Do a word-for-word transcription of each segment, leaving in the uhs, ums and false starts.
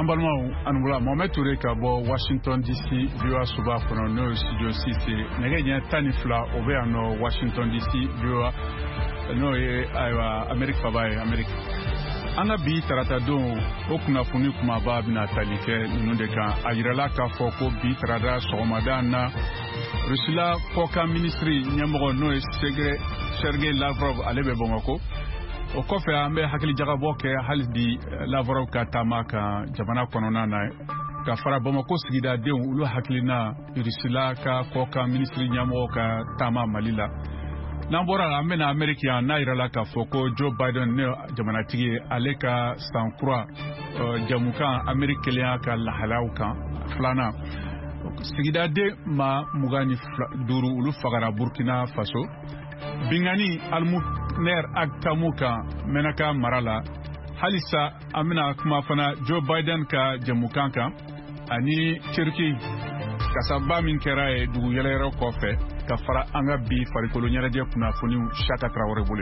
Balmao Anula Mohamed Touré Kabo Washington D C Viewer Suba Kono no Studio six Negenya Tanifla Obe no Washington D C Viewer no e aiwa America Fabai America Anga bi tarata don okuna funi kuma ba bina talike nunde kan ayirala ka foko bi tarada somadan na Rusila Koka Ministry nyambo no Segre Sergei Lavrov alebe bongoko o kofe ambe hakili jagabo ke haldi Lavrov ka tamaka jamana konona na ka fara Bamako sigida de ulu hakilina Rusila ka Koka Ministry nyambo ka tama malila Nambora amena Amerika na irala ka foko Joe Biden ne jamana tigi aleka sankura jamuka Amerikeliya ka lahalauka flana sigida de ma mugani duru ulu fagara Burkina Faso bingani almu ner aktamuka menaka marala halisa amina kuma fana Joe Biden ka jamukanka ani Turkey kasaba min kera du yelero kofe ka fara anga bi farikolo nyaraje kuna foni Chaka Traoré bole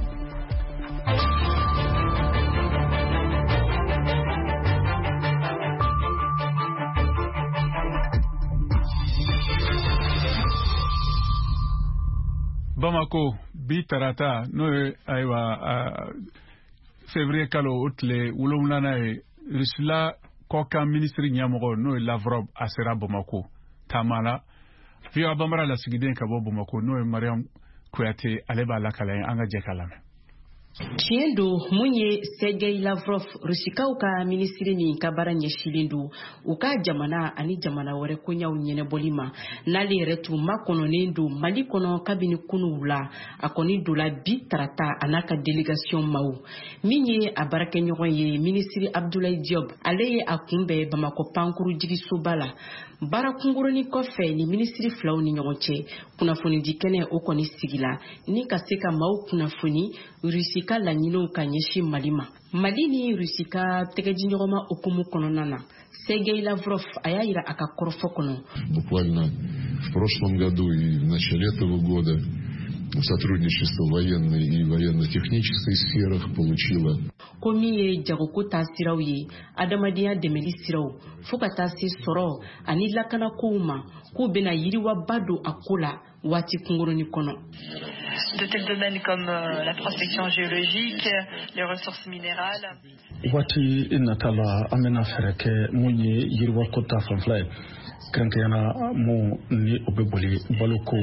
Bamako bi tarata no aywa février kalo outle wulumlana e Rusila Koka Ministry nyamoro no Lavrov asera Bamako tamala fiya bamara la sigiden ka bo Bamako no Mariam Kouyaté aleba la kala anga jekalame Tiendo munye Sergei Lavrov Rusikaw ka ministri ni kabara nyeshilindu uka jamana ani jamana wore kunya unyene bolima nali retu makono nendo mali kono kabini kunu wula akoni dola bi tarata anaka delegation mau minye abarake nyogon ye ministri Abdoulaye Diop aleye akumbe Bamako pankuru jigi sobala bara kunguru ni kofe ni ministri flaw ni nyogonche kuna foni dikene okoni sigila ni kaseka mau kuna foni Rusika la nyino kanyeshi malima malini Rusika tegeji nyogoma okumu kononana Sergei Lavrov ayaira akakorofo kono буквально в прошлом году и в начале этого года сотрудничество военной и военно-технической сферах получило komi jagoko tasirawi adamadiya demeli siraw fukata si soro ani lakana kouma ko bena yiriwa bado akola wati kunguruni kono de tels domaines comme euh, la prospection géologique, les ressources minérales. Wati inatala amena fereke munye yiriwa kota fanflay kranke yana mo ni obeboli baloko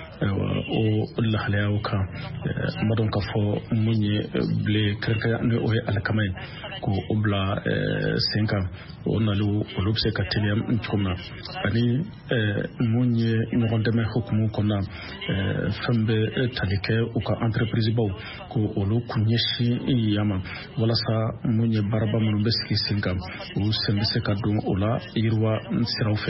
o lahalaya ka madon ka fo munye ble kranke ne o alkamay ko obla senka onalu olubse kateliam nchoma ani munye ngondeme hukumu kona fambe talike uka entreprise baw ko olu kunyeshi yama wala sa munye baraba mun beski senka o sembese kadu ola yirwa sirawfe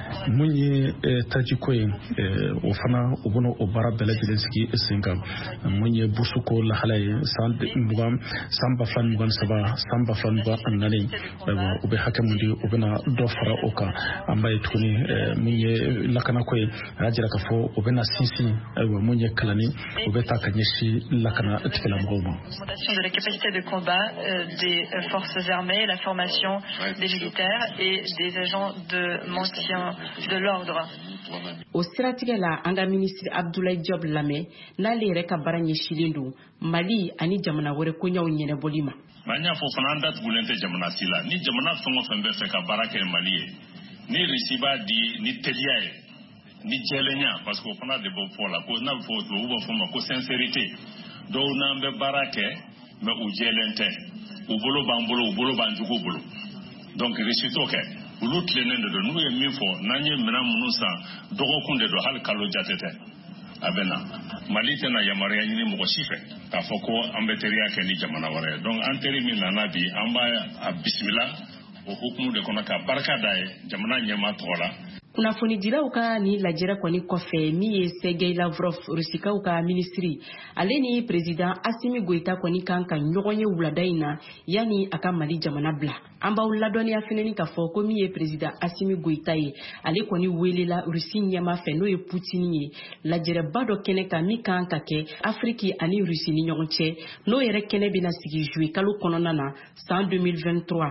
munye tajikoy o fana obono o bara belajilenski senka munye busuko la halay sand mbugam samba fan mbugan saba samba fan ba annani o be hakamundi o bena dofara oka ambaye tuni munye lakana koy ajira ka fo o bena sisi munye kalani o beta kanyeshi lakana tikela mgomo de la capacité de combat euh, des euh, forces armées, la formation des militaires et des agents de maintien de l'ordre. Au siratigela anga ministre Abdoulaye Diop lame na lere ka baranye shilindu Mali ani jamana wore ko nyaw nyene bolima manya fo fananda bulente jamana sila ni jamana fongo fembe fe ka barake Mali ni risiba di ni teliaye ni jelenya parce que on a de bon pour la ko na fo to uba fo ma ko sincérité do na mbe barake me u jelente u bolo bambolo u bolo banjugo bolo donc risito ke ulut lenende do nu e mifo nanye mena munusa dogo kunde do hal kalo jatete abena malite na yamariya ni mo sife ka foko ambeteria ke ni jamana ware donc anteri min nanabi amba bismillah o hukumu de konaka barka dai jamana nyama tola kuna foni dira uka ni lajira kwa ni kofe miye Sergei Lavrov Rusika uka ministry aleni president Assimi Goïta kwa ni kanka nyogonye uladaina yani aka Mali jamana bla amba uladoni afeneni ka foko miye president Assimi Goïta ye ale kwa ni welela Rusi nyama feno ye Putin ye lajira bado kene ka mi kanka ke Afriki ani Rusi ni nyogonche no yere kene bina sigi jouer kalu kononana en deux mille vingt-trois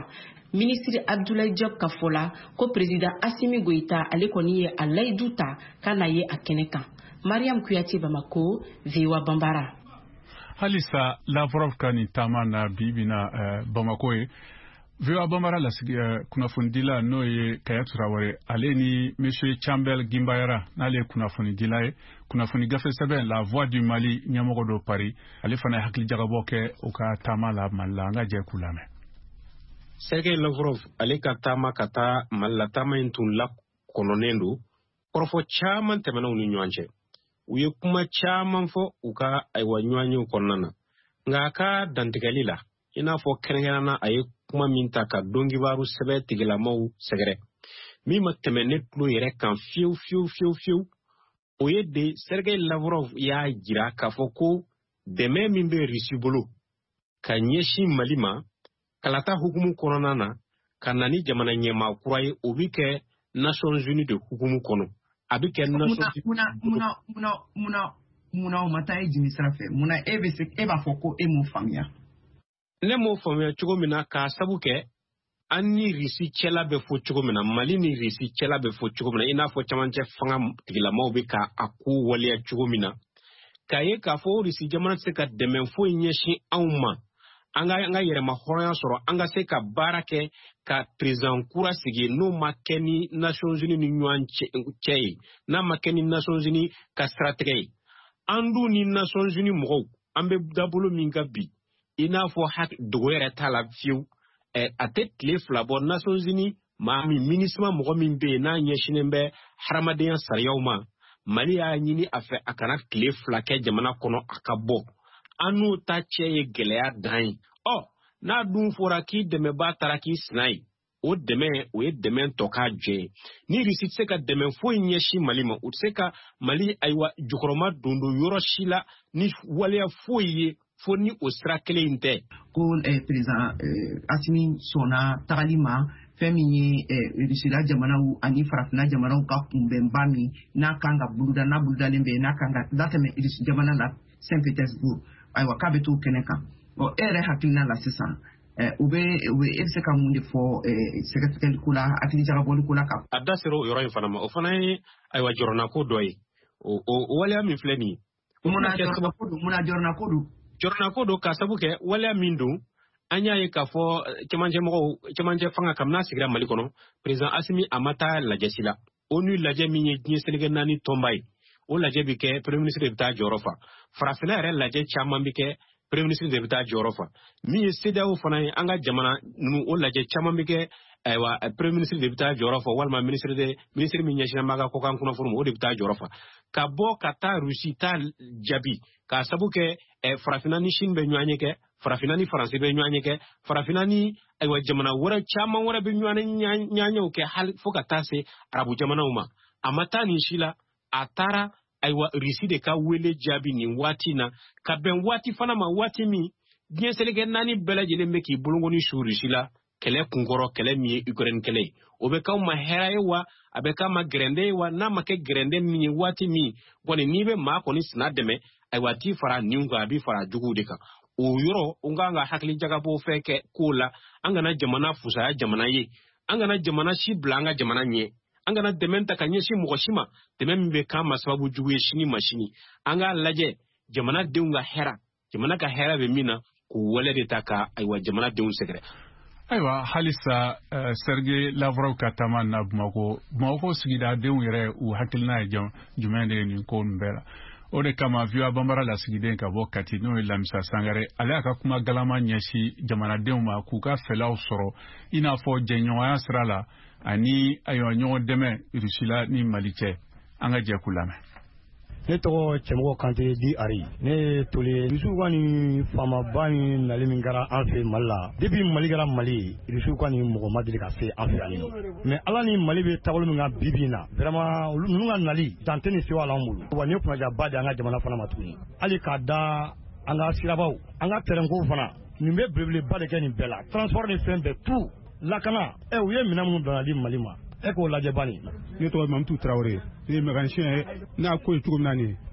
Ministre Abdoulaye Diop ka fɔ la ko président Assimi Goïta ale kɔni ye a layidu ta ka na ye a kɛnɛ kan. Mariam Kuyate, Bamako, V O A Bambara. Halisa Lavrov ka ni taama na bibi na uh, Bamako ye. V O A Bambara la uh, kunnafoni n'o ye Kaya Traoré ale ni Monsieur Chambel Gimbayara n'ale ye kunnafoni dila ye. Kunnafoni gafe sɛbɛn La Voix du Mali ɲɛmɔgɔ dɔ Paris ale fana ye hakili jagabɔ kɛ u ka taama la Mali la an ka jɛ k'u lamɛn. Sergei Lavrov ale ka taama ka taa Mali la taama in tun la kɔnɔnen don kɔrɔfɔ caman tɛmɛna u ni ɲɔgɔn cɛ. U ye kuma caman fɔ u ka ayiwa ɲɔgɔnyew kɔnɔna na nka a ka dantigɛli la i n'a fɔ kɛrɛnkɛrɛnna a ye kuma min ta ka dɔnkibaru sɛbɛ tigilamaw sɛgɛrɛ min ma tɛmɛ ne tulo yɛrɛ kan fiyewu fiyewu fiyewu fiyewu o ye de Sergei Lavrov y'a jira k'a fɔ ko dɛmɛ min bɛ Rusi bolo ka ɲɛsin Mali ma kalata hukumu kɔnɔna na ka na ni jamana ɲɛmaa kura ye o bi kɛ Nations Unies de hukumu kɔnɔ. Abike muna muna muna muna muna muna mata e jimi srafe muna e be se e ba foko e mo famia ne mo famia cogo mina ka sabu ke anni risi cela be fo cogo mina Mali ni risi cela be fo cogo mina ina fo chamanche fanga tigila mo be ka aku waliya cogo mina ka ye ka fo risi jamana se ka demen fo nyeshi awma anga anga yere ma horoya soro anga se ka barake ka président kura sigi no makeni Nations Unies ni nyuan chei na makeni Nations Unies ka stratégie andu ni Nations Unies mo ambe dabolo minga bi ina fo hak dogoyere tala fiu e atet le flabo Nations Unies ma mi ministre mo min be na nyeshinembe haramaden sariyawma Mali ya nyini afe akana kle flake jamana kono akabo anu ta cheye gelea dan oh na dun fora ki deme ba taraki snai o deme o e deme toka je ni risit se ka deme fo nyeshi Mali ma o se ka Mali aywa jukroma dondo yoro shila ni wale fo ye fo ni o sra kele inte ko eh, président eh, Assimi sona tagalima femini eh, risila jamana u ani farafina jamana u ka kumbemba mi na kanga buluda na buluda lembe na kanga dateme risila jamana la Saint Petersburg aywa kabetu keneka o ere hakilina la sisan eh ube ube ese ka munde fo eh secrétaire kula atini jara bolu kula ka adasero yoro infana ma o fana aywa jorona ko doy o o wala mi fleni muna jorona ko muna jorona ko jorona ko do ka sabuke wala mindu anya ye ka fo kemanje mo kemanje fanga kamna sigira Mali kono président Assimi amata la jesila onu laje minye nyi Sénégal nani tombay o laje bike premier ministre de ta jorofa farafina re laje chama bike premier ministre de ta jorofa mi seda o fana anga jamana nu o laje chama bike aywa premier ministre de ta jorofa walma ministre de ministre mi nyashina maga ko kan kuna forum o de ta jorofa ka bo kata Russie ta jabi ka sabuke e farafina ni shin be nyanye ke farafina ni français be nyanye ke farafina ni aywa jamana wora chama wora be nyanye nyanye ke hal foka tase arabu jamana uma amata ni shila atara aywa risi de ka wele jabi ni wati na ka ben wati fana ma wati mi bien selege nani bela jele meki bulungo ni shuri sila kele kungoro kele mi Ukraine kele obeka ma heraye wa abeka ma grende wa na make grende mi wati mi boni nibe ma ko ni snademe aywa ti fara niunga bi fara jugu de ka o yoro unganga hakli jaga bo feke kula angana jamana fusa jamana ye angana jamana shi blanga jamana nye angana dementa kanyeshi mugoshima demem be kama sababu juwe shini mashini anga laje jamana deunga hera jamana ka hera be mina ku wale de taka aywa jamana deun segre aywa halisa uh, Sergei Lavrov ka tama na Bamako Bamako sigida deun yere u hakilna jam jumende ni ko mbela o de kama V O A Bambara la sigiden ka bo kati no lamisa sangare ale aka kuma galama nyeshi jamana deun ma ku ka felaw soro ina fo jenyoya srala ani ayo nyo deme Rusila ni Malice anga je kulame ne to chemo kante di ari ne tole Rusu kwani fama bani nalimingara anfe malla debi maligara mali Rusu kwani mogo madili ka se anfe ani mais ala ni mali be tawolo minga bibina vraiment nunga nali tanteni se wala mbulu wani kuna ja bade anga jamana fana matuni ali kada anga sirabaw anga terenko fana nimbe breble bade keni bela transport ni fembe tout lakana e uye minamu donali malima e ko laje bani ne to Mamtou Traoré ni mécanicien na ko tukum nani